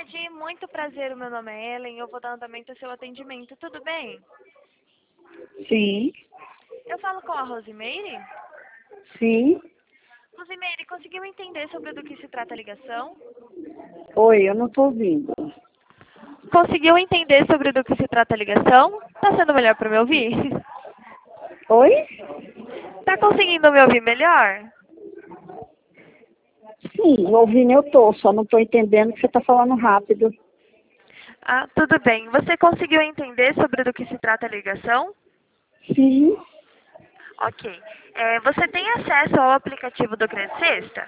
tarde, muito prazer, o meu nome é Ellen, eu vou dar andamento ao seu atendimento, tudo bem? Sim, Eu falo com a Rosimeire? sim. Rosimeire, conseguiu entender sobre do que se trata a ligação? Oi, eu não estou ouvindo. Conseguiu entender sobre do que se trata a ligação? Tá sendo melhor para me ouvir? Oi? Tá conseguindo me ouvir melhor? Sim, ouvindo eu tô, só não estou entendendo que você está falando rápido. Ah, tudo bem. Você conseguiu entender sobre do que se trata a ligação? Sim. Ok. Você tem acesso ao aplicativo do Credit Sexta?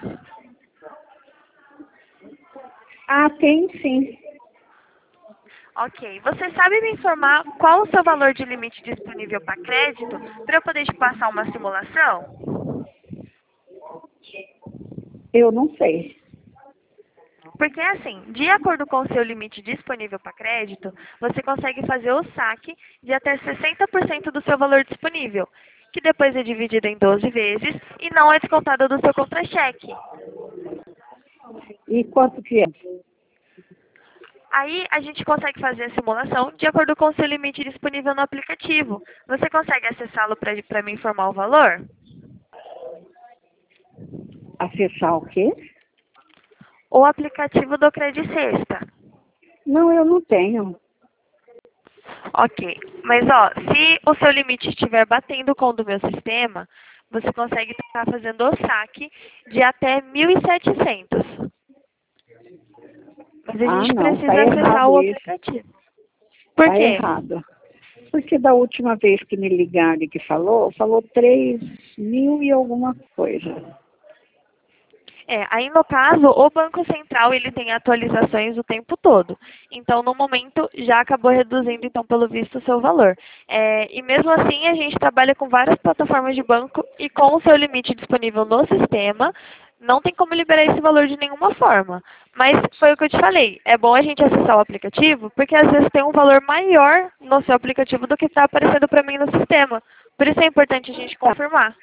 Ah, tem sim. Ok. Você sabe me informar qual o seu valor de limite disponível para crédito para eu poder te passar uma simulação? Eu não sei. Porque assim, de acordo com o seu limite disponível para crédito, você consegue fazer o saque de até 60% do seu valor disponível, que depois é dividido em 12 vezes e não é descontado do seu contra-cheque. E quanto que é? Aí a gente consegue fazer a simulação de acordo com o seu limite disponível no aplicativo. Você consegue acessá-lo para me informar o valor? Acessar o quê? O aplicativo do Credit Sexta. Não, eu não tenho. Ok. Mas ó, se o seu limite estiver batendo com o do meu sistema, você consegue estar fazendo o saque de até 1.700. Mas a Ah, gente não, tá precisa acessar errado o isso. aplicativo. Por Tá quê? errado. Porque da última vez que me ligaram e que falou 3.000 e alguma coisa. Aí no caso, o Banco Central ele tem atualizações o tempo todo. Então, no momento, já acabou reduzindo, então, pelo visto, o seu valor. E mesmo assim, a gente trabalha com várias plataformas de banco e com o seu limite disponível no sistema, não tem como liberar esse valor de nenhuma forma. Mas foi o que eu te falei, é bom a gente acessar o aplicativo, porque às vezes tem um valor maior no seu aplicativo do que está aparecendo para mim no sistema. Por isso é importante a gente Tá. confirmar.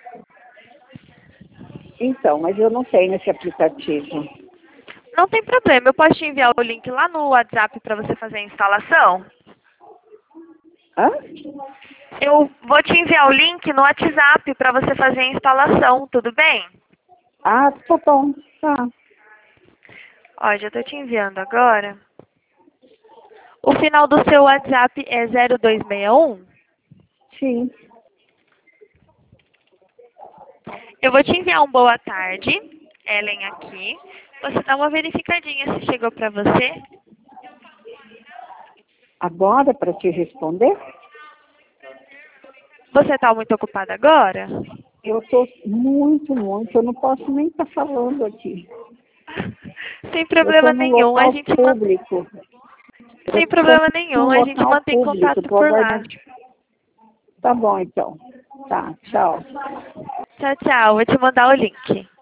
Então, mas eu não tenho esse aplicativo. Não tem problema, eu posso te enviar o link lá no WhatsApp para você fazer a instalação? Hã? Eu vou te enviar o link no WhatsApp para você fazer a instalação, tudo bem? Ah, tá bom. Tá. Ó, já estou te enviando agora. O final do seu WhatsApp é 0261. Sim. Eu vou te enviar um boa tarde, Ellen aqui. Você dá uma verificadinha se chegou para você. Agora, para te responder, Você está muito ocupada agora? eu estou muito, eu não posso nem estar falando aqui. Sem Eu estou problema num nenhum, a local gente público. Eu sem estou problema num nenhum, a gente local mantém público, contato estou por lá. aguardando. Tá bom, então. Tá, tchau. Tchau, tchau. Vou te mandar o link.